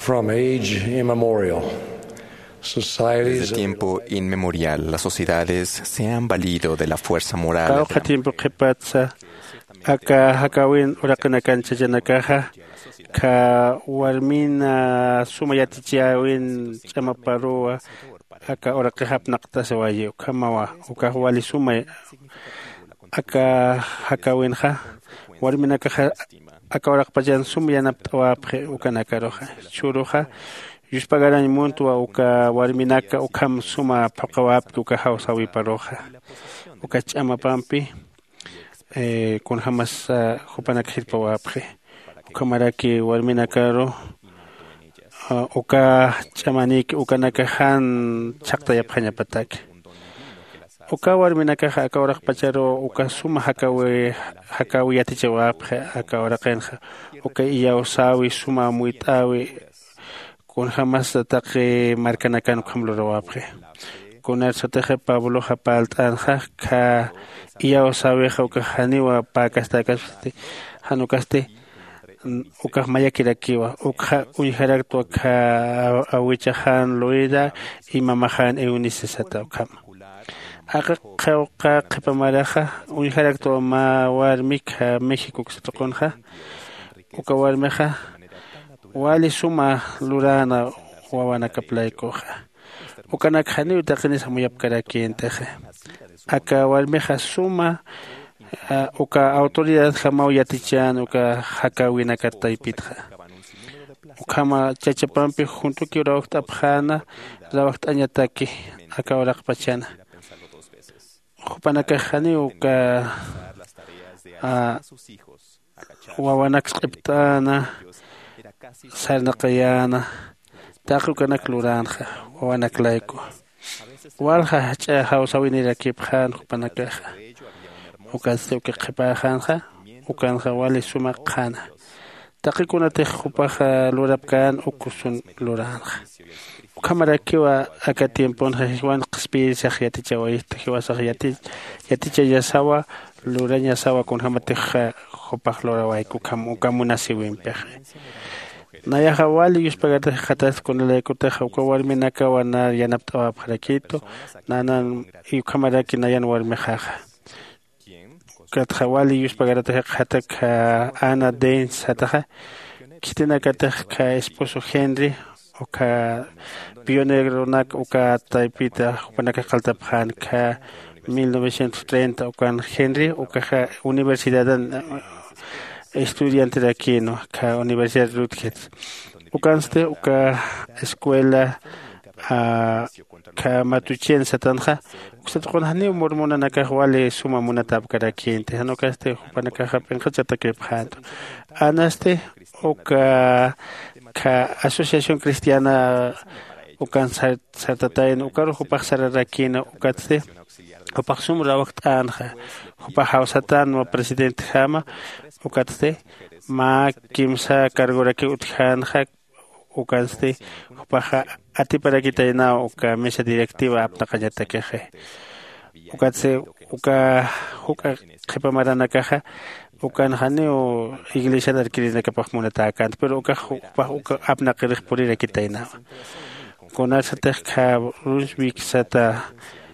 From age immemorial, Desde societies tiempo inmemorial, las sociedades se han valido de la fuerza moral de Kauqa la tiempo qhipatsa aka hakawin uraqana kancha janakaja ka warmina sumayatichiawin chamaparua aka uraqihapnaqta sawayi kamawa uka wali sumay aka hakawinja warminakaja aka uraqpajan sumayanaptawapje ukanakaroja churuja yuspagaran muntua uka warminaka ukam suma paqawapki uka hawsawi paroja uka chamapampi kun hamas hupanak hilpawapje uka maraki warminakaro uka chamaniki uka nakahan chaqtayapjaña patak uka warminakaja aka uraqpacharo uka suma hakawi yatichawapje aka uraqenja uka iyawsawi suma muitawi kun hamas taqi markanakan kamlurawapje kunar sateje Pablo Japaltanja ka iyawsawiqa uka haniwa pakastakaste hanukaste uka mayakirakiwa uka uyharaktua ka awichahan loida y mamahan Eunice sata ukama aka qewqa qipamaraja uyharaktua ma warmika México ksatoqonja uka warmeja wali suma lurana wawana kaplaykoja ukanak haniw taqinisa muyapkarakienteje aka warmeja suma uka autoridad jamau yatichan uka hakawinakataypitja ukama chachapampi juntuki urawaqta apjana rawaqt'añataki aka uraqpachana hupanaka haniw uka wawanakas q'ipt'ana sarnaqayana taqukanak luranja wawanaklayku walja ch'a hawsawinirakipjan hupanakaja ukaste uka qhipajanja ukanja wali sumaq qhana taqikunatij hupaja lurapkan ukusun luranja ukamarakiwa aka tiemponja wan q'spirisaq yatichawayta hiwasaq yatichayasawa lurañasawa kunhamatija hupaq lurawayku ukamunasiwinpej nayaja wali yuspagata khatas kunalaykutaja uka warminaka wana yanapt'awapqarakito nanan ukamaraki nayan warmijaja katja wali yuspagata khataka Ana Dens hataja kitinakataj ka esposo Henry uka pionero nak uka taypita hupanaka qaltapjan ka 1930 ukan Henry uka universidad estudiante de aquí, ¿no? Ka Universidad Rutgers. Ukanste uka escuela ka matuchen satanja. Usted con hani mormona naka wale suma munatab karakiente. Hano kaste upanaka hapenja chatakepjando. Anaste uka ka Asociación Cristiana ukan sartatayn ukaro hupaq sararakina ukaste upaksum rawaqt anja. Hupaq hawsatan wa presidente Hama ukaste ma kimsa kargoraki utjanja ukaste upaja atiparakitayna uka mesa directiva apnaqañatakeje ukatse uka qhipamaranacaja ukan haneo iglesia darkirinakapaq munatakan pero uka apnaqiriq purirakitayna kunasatej ka Brunswick sata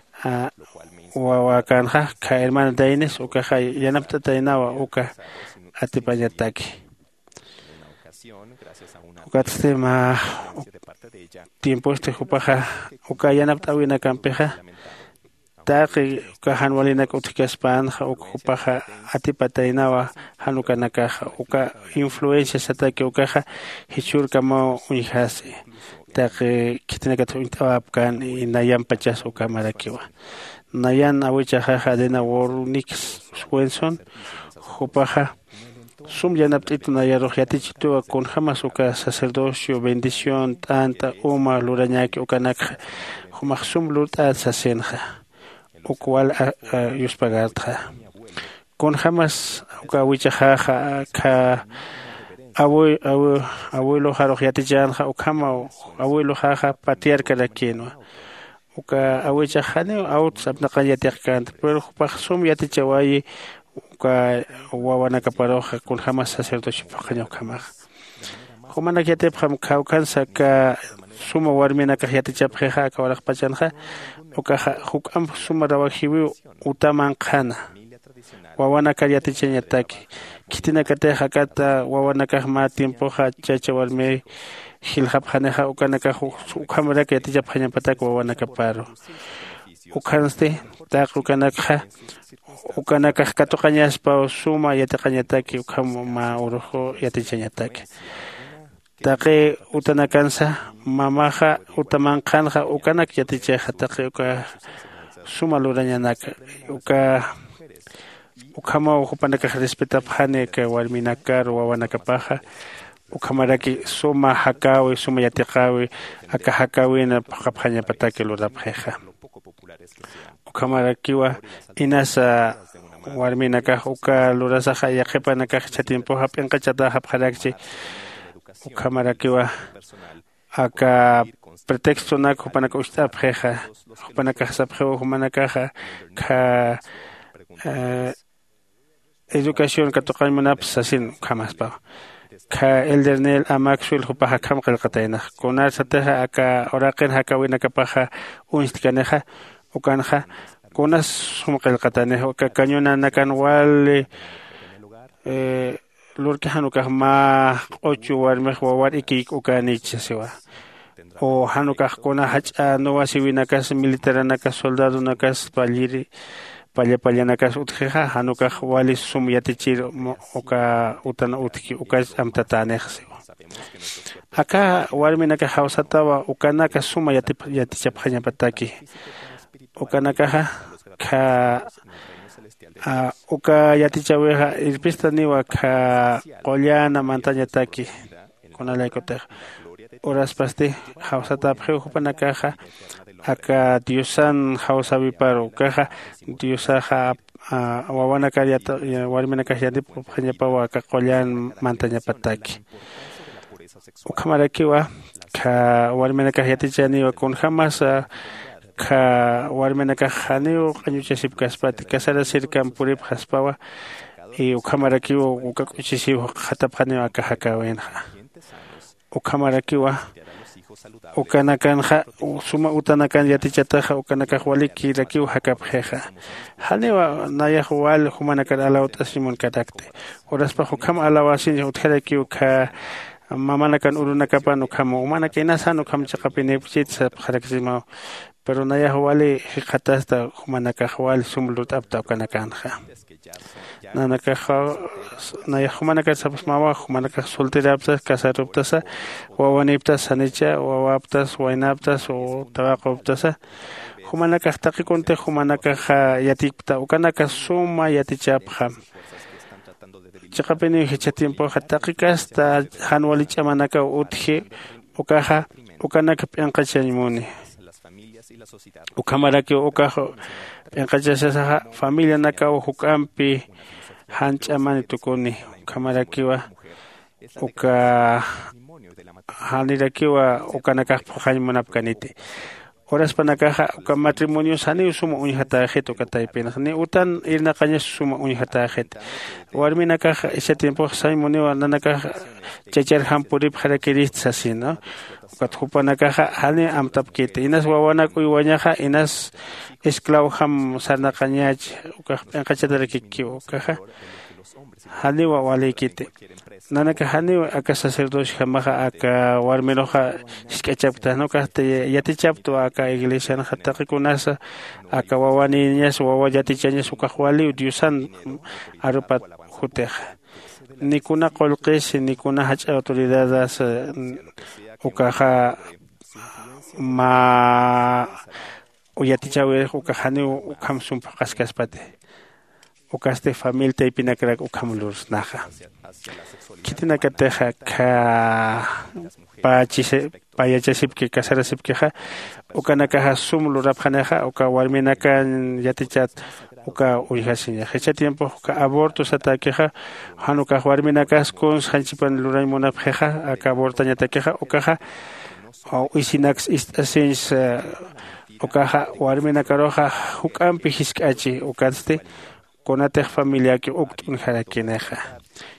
wawakanja ka hermana Daines uka yanaptataynawa uka atipañataki ukatste ma tiempo hupaja uka yanapt'awina kampeja taqi uka hanwalinaka utkaspanja uka hupaja atipataynawa hanukanakaja uka influencia sataki ukaja hichurkama uñijasi taqi kitinakata uñt'awapkan nayan pachas uka marakiwa nayan awichajaja Adena Warnix Swenson hupaja sum yanapt'itu nayaruq yatichituwa kun hamas uka sacerdocio bendición tanta uma lurañaki ukanaka humaq sum lurt'at sasenja ukwal yuspagartja kun hamas uka wichajaja ka abuelo jaruq yatichanja ukama abuelo jaja patriarca lakinwa uka awichajani aut sapnaqa yatiqkanta pero hupaq sum yatichawayi uka wawanakaparoja kun hamas sacerdocio paqaña ukamaj humana yatipqam kawkansa ka suma warminaka yatichapqeqa kawaraqpachanqa ukaqa huk'am suma rawajiwi utaman qhana wawanaka yatichañataki kitinakatej hakata wawanaka ma tiempoqa chacha warmi hilhapqaneqa ukanaka ukhamaraka yatichapqañapataka wawanaka paro ukhanste taq ukanaka ukanaka katuqañaspa suma yatiqañataki ukhama urujo yatichañataki taqi utanakansa mamaqa utamanqanqa ukanak yatichayqa taqi uka suma lurañanaka uka ukhama upanaka respetapqani ka warminaka wawanakapaqa ukhamaraki suma hakawi suma yatiqawi aka hakawina qapqañapataki lurapqeqa ukhamarakiwa inasa warminaka uka lurasaqa yaqipanaka chatimpo hap'inqachata hapqarakchi ukhamarakiwa aka pretexto nak hupanaka ushtapqeqa hupanaka sapqewa humanakaqa ka educación katuqaymanapis asin ukhamaspa ka eldernel amaxuel hupaqa khamqilqatayna kunasataqa aka oraqin hakawinakapaqa unstikaneqa ukanja kunas sumqilqataneqa uka kañuna nakan wali lurkihanukaq ma q'uchu warmiq wawar ikik ukanichasiwa o hanukaq kuna hach'a nuwasiwinakas militaranakas soldadanakas palliri pallanakas utqiqa hanukaq wali sum yatichir uka utana utqi ukas amtataneqsiwa aka warminaka hawsatawa ukanaka suma yatichapqañapataki ukanakaqa ka uka yatichaweqa irpista niwa ka qollana mantañataki kunalaykutaq uraspasti hawsatapqi hupanakaqa aka Diosan hawsawiparu kaqa Diosaqa wawanaka warminaka yatipqañapawa ka qollan mantañapataki ukhamarakiwa ka warminaka yatichaniwa kunhamas ka warminaka haniu qañuchasip kaspati kasara sirkan purip haspawa y ukhamarakiwa ukak'uchisiwa qhatapqaniwa ka hakawinqa ukhamarakiwa ukanakanqa suma utanakan yatichataqa ukanakaq waliki rakiwa hakapqeqa haniwa nayaq wal humanakan alawta simun katakte uraspa hukhama alawasin utharakiwa ka mamanakan urunakapan ukhama umanaka inasan ukhama chaqapini puchitsa qharakisima pero nayaq wali hiqatasta humanakaq wali sumlut apta ukanakanqa nanakaqa nayaq humanaka sapas mawa humanaka solteraptas kasaruptasa wawaniptas sanicha wawaptas waynaptas o tawaquptasa humanaka taqikunte humanaka yatikta ukanaka suma yatichapqa chaqapini hichatimpo taqiqasta hanwali chamanaka utji ukaqa ukanaka p'inqachaymuni ukhamaraki ukaqa p'inqachasaqa familia naka huk'ampi hanch'amani tukuni ukhamarakiwa uka hanirakiwa ukanakaq phuqañmunapkaniti uraspanakaqa uka matrimonio sani suma uñhataqit ukataypinas ni utan irnaqañas suma uñhataqit warminakaqa isha tiempo saymuniwa nanakaqa chachar hampurip harakirista sino ukat hupanakaqa hani amtapkiti inas wawanak uywañaqa inas esclavo ham sarnaqañach uka p'inqachatarakiki ukaqa haniwa walikiti nanaka haniwa aka sacerdote hamaqa aka warmiroqa isk'achapta nuqaqta yatichaptu aka iglesia naqa taqikunasa aka wawaniñas wawa yatichañas ukaq wali Diosan arupat hutiq nikuna qullqis nikuna hach'a autoridades ukaqa ma uyatichawiq uka haniwa ukham sumpa qasqaspati ukaste familia taypinakrak ukhamulurs naqa kitinakateqa ka payachasipki kasarasipkiqa ukanakaqa sumlu rapqaneqa uka warminakan yatichat uka uyhasiña hecha tiempo uka aborto satakiqa hanukaq warminakas kuns hanchipan luraymunapqiqa aka abortañatakiqa ukaqa uysinakas istasins ukaqa warminakaroqa huk'ampi hisk'achi ukaste kunataq familiaki ukt'un harakineqa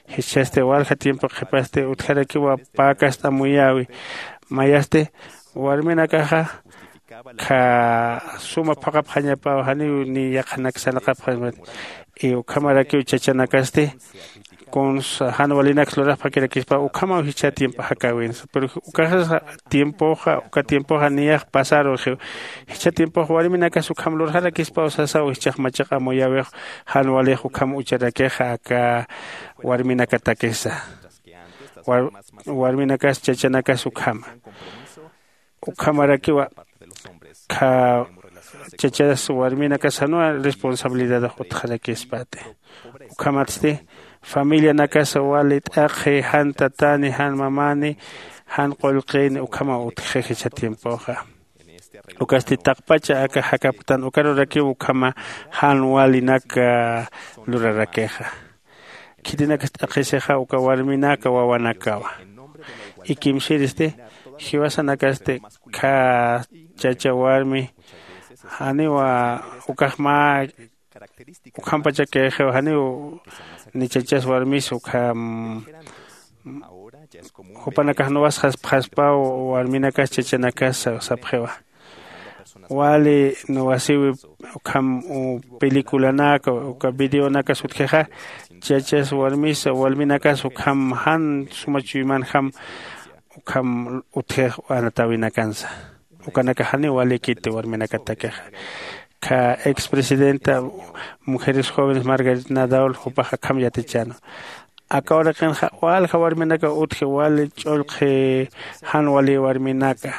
hichaste walha tiempo qhipaste utjarakiwa pakasta muyawi mayaste warmina kaja ka suma paqap hañapa hani ni yaqanak sanaqap y ukamara que chachanakaste con hanwalinak loras para que kispa ukama hicha tiempo hakawin pero uka tiempo niya pasaro hicha tiempo warmina ka sukam lor hara kispa usasa hicha machaqa moyawe hanwali ukam ucharake ka warmina ka takesa warmina ka chachanaka sukama ukamara que ka chachas warmina ka sanua responsabilidad otra que espate ukamatste familia nakasa walid akhi han tatani han mamani han qolqin ukama utjeje tiempoja ukasti taqpacha aka hakaptan ukaro raki ukama han walinaka lurarakeja kidina kastakhiseja ukawarminaka wawanakawa ikimshiriste hiwasanakaste ka chachawarmi haniwa ukahma ukampacha que haniu ni chachas warmis ukam hupanakas novas haspa warmina kas chachanakas sapjewa wali no wasiwi ukam película naka uka video naka sutjeja chachas warmis warmina kas ukam han sumachuiman ham ukam utje anatawina kansa ukanaka hani wali kite warmina katakeja ka expresidenta Mujeres Jóvenes Margarita Nadal hupaja kamyatichano akawra kan wal warminaka utje wal cholje han wali warminaka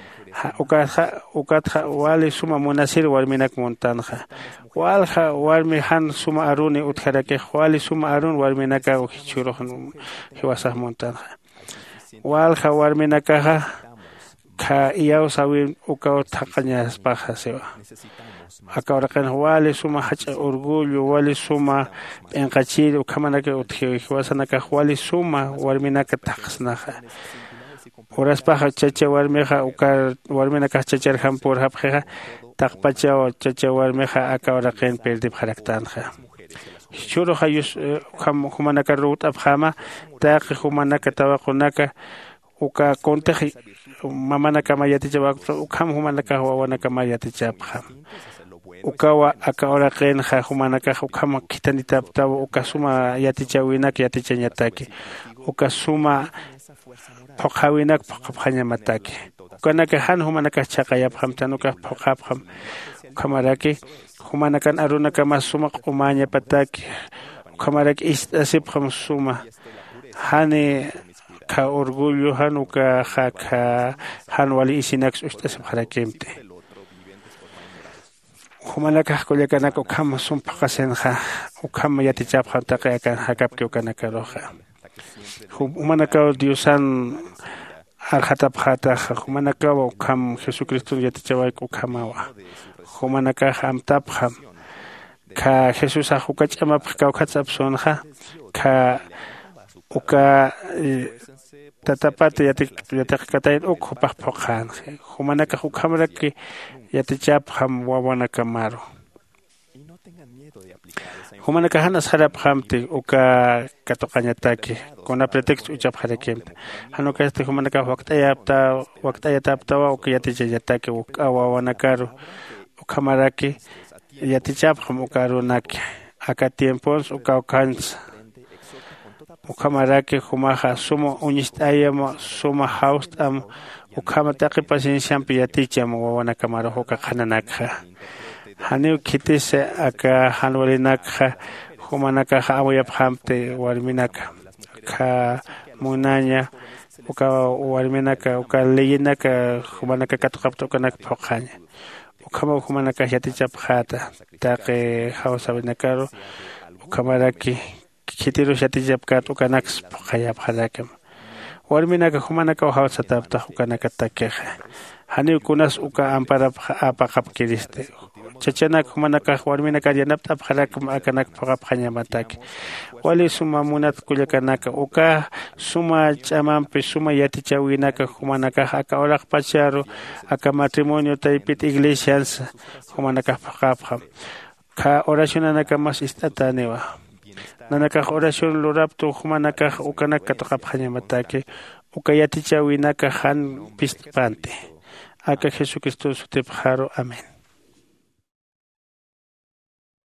ukatja wali suma munasir warminak montanja walja warmi han suma aruni utjarake wali suma arun warminaka uhichuro hiwasaj montanja walja warminaka ka iyaw sawin ukaw taqañas paja sewa akawra kan wali suma hacha orgullo wali suma enqachir ukamanaka uthiwasanaka wali suma warminaka taqsnaja horas paja chacha warmeja ukar warminaka chachar hampur hapjeja taqpacha o chacha warmeja akawra kan perdib jaraktanja churo hayus humanaka rut abjama taqi humanaka tawaqunaka uka konteji mamanaka mayaticha ukam humanaka wawanaka mayaticha abjam ukawa akawra qenja humanaka ukama kitanita tawo ukasuma yaticha winak yaticha nyataki ukasuma phoqawinak phoqaphaña mataki ukanaka han humanaka chaqayap hamtanuka phoqapham ukamaraki humanaka arunaka masuma qumaña pataki ukamaraki istasipkham suma hani ka orgullo hanuka ka han wali isinax ustasip harakemte humanaka kolyakanaka ukama sumpaqasenja ukama yatichapqa taqayakan hakapke ukanaka roja humanaka diosan arhatapqata humanaka ukam Jesucristo yatichawayku ukamawa humanaka amtapqa ka Jesus ajukach'amapqa kawkhatsapsunja ka uka tatapata yatikatay ukupaq phoqan humanaka ukamraki yatichapqam wawanaka maro humanaka hanas harapqamti uka katoqañataki kuna pretexto uchapqarakemta hanuka este humanaka waqt'ayataptawa uka yatichayataki uka wawanakaru ukamaraki yatichapqam uka runaki aka tiempos uka ukansa ukamaraki humaja suma uñistayamo suma haustam ukama taqi pacienciampi yaticham wawanaka maro uka qhananakja haniu kitise aka hanwalinakja humanaka amuyapqamti warminaka ka munaña uka warminaka uka leyinaka humanaka katuqapta ukanaka phoqaña ukama humanaka yatichapqata taqi hawsawinakaru ukamaraki kitiro yatichapqata ukanakas phoqayapqalakam warminaka humanaka hawsatapta ukanaka takeja haniu kunas uka amparapqa apaqapkiriste chachanaka humanaka warminaka yanapta apqalakam akanaka phoqapqañamataki wali suma munat kullakanaka uka suma ch'amanpi suma yatichawinaka humanaka aka oraqpacharu aka matrimonio taypit iglesias humanaka phoqapqam ka oracionanaka mas istataniwa nanakaj oración luraptu humanakaj ukanaka taqapjañamataki ukayaticha winaka han pispante aka Jesucristo sutipjaro amén.